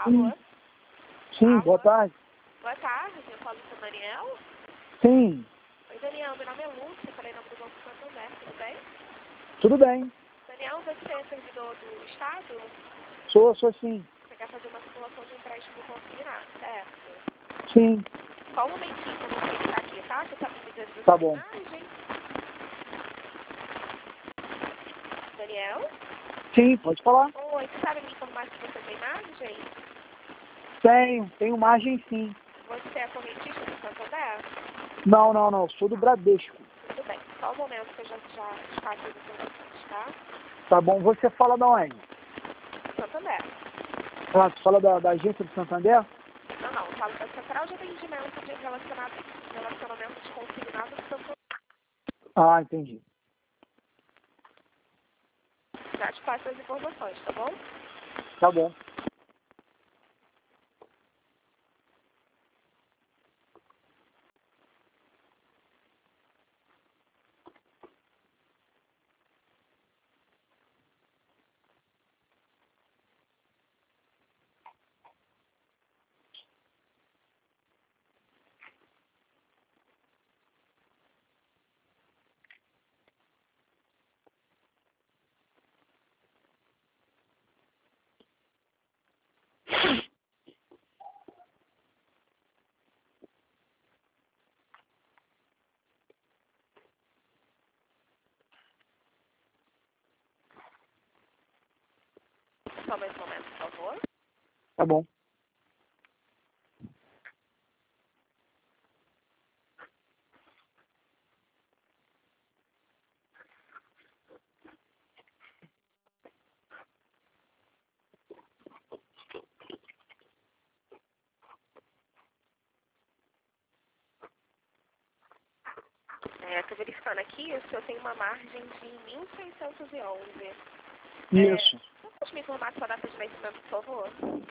Alô? Sim, Alô? boa tarde. Boa tarde, eu falo com o Daniel. Sim, Oi, Daniel, meu nome é Lúcia, falei em nome do Banco Santander, tudo bem? tudo bem. Daniel, você é servidor do Estado? Sou sim. Você quer fazer uma simulação de empréstimo consignado, certo? Sim, Só um momentinho pra você ficar aqui, tá? Você tá me dizendo tá da sua bom. imagem? Daniel? Sim, pode falar. Oi, você sabe me informar se você tem imagem? Tenho margem sim. Você é correntista do Santander? Não, sou do Bradesco. Tudo bem, só um momento que eu já faço as informações, tá? Tá bom, você fala da onde? Santander. Ah, você fala da agência do Santander? Não, eu falo da Central de Atendimento de Relacionamento de Consignado do Santander. Ah, entendi. Já te passo as informações, tá bom? Tá bom. Só mais um momento, por favor. Tá bom. Tô verificando aqui, o senhor tem uma margem de 1.611. Isso. Você pode me informar sua data de vencimento, por favor?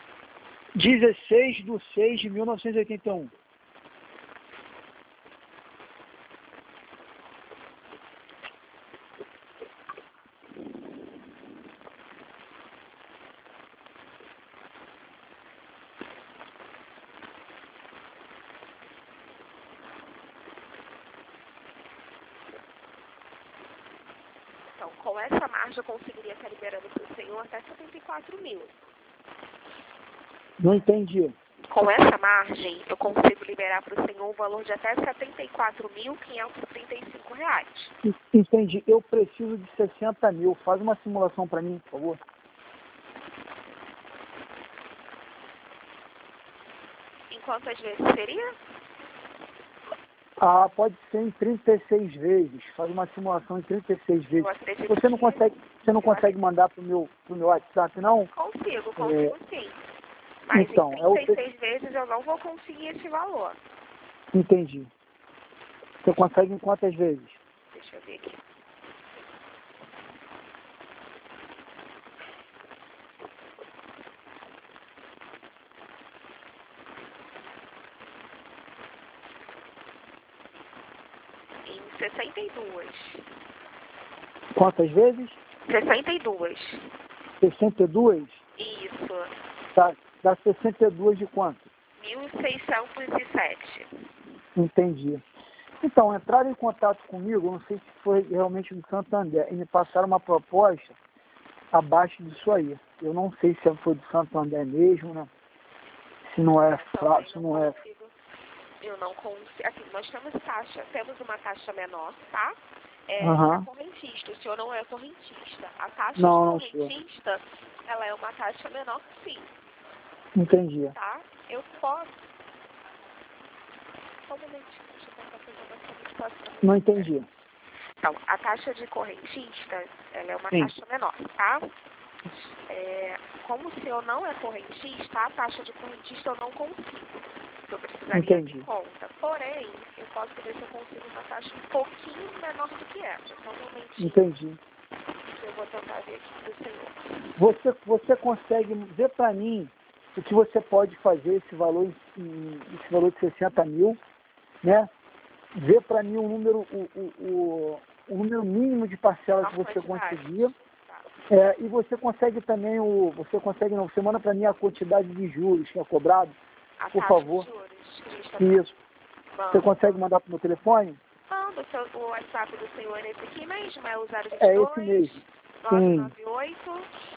16/6/1981. Então, com essa margem eu conseguiria estar liberando para o senhor até 74 mil. Não entendi. Com essa margem, eu consigo liberar para o senhor um valor de até R$ 74.535. Entendi. Eu preciso de 60 mil. Faz uma simulação para mim, por favor. Em quantas vezes seria? Ah, pode ser em 36 vezes. Faz uma simulação em 36 Eu vezes. acredito Você não consegue mandar pro meu WhatsApp, não? Consigo sim. Mas Então, em 36 vezes eu não vou conseguir esse valor. Entendi. Você consegue em quantas vezes? Deixa eu ver aqui. Em 62. Quantas vezes? 62. 62? Isso. Tá. Dá 62 de quanto? 1.607. Entendi. Então, entraram em contato comigo, não sei se foi realmente do Santander, e me passaram uma proposta abaixo disso aí. Eu não sei se foi do Santander mesmo, né? Se não é fácil, se não é... Eu não consigo. Assim, nós temos uma taxa menor, tá? Aham. É correntista. O senhor não é correntista. A taxa Não de sou. correntista, ela é uma taxa menor, sim, Entendi. tá? Eu posso. Só um momentinho, deixa eu tentar fazer uma solicitação. Não entendi. Então, a taxa de correntista, ela é uma Sim. taxa menor, tá? Como o senhor não é correntista, a taxa de correntista eu não consigo. Eu precisaria de conta. Porém, eu posso ver se eu consigo uma taxa um pouquinho menor do que essa. Só um momentinho. Entendi. Eu vou tentar ver aqui pro senhor. Você consegue ver para mim o que você pode fazer esse valor de 60 mil, né? Ver para mim o número mínimo de parcela que você conseguir. Tá. E você consegue também você manda para mim a quantidade de juros que é cobrado, por favor. De juros que a gente tá Isso. Você consegue mandar para o meu telefone? Manda, o WhatsApp do senhor é esse aqui mesmo, é o 022 esse mesmo. 998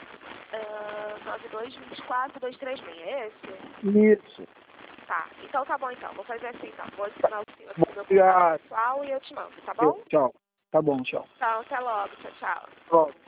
9224 236, é esse? Isso. Tá, então tá bom então, vou fazer assim então, vou adicionar o senhor aqui no meu Obrigado. pessoal e eu te mando, tá bom? Tchau. Tá bom, tchau. Então, até logo, tchau, tchau. Tchau.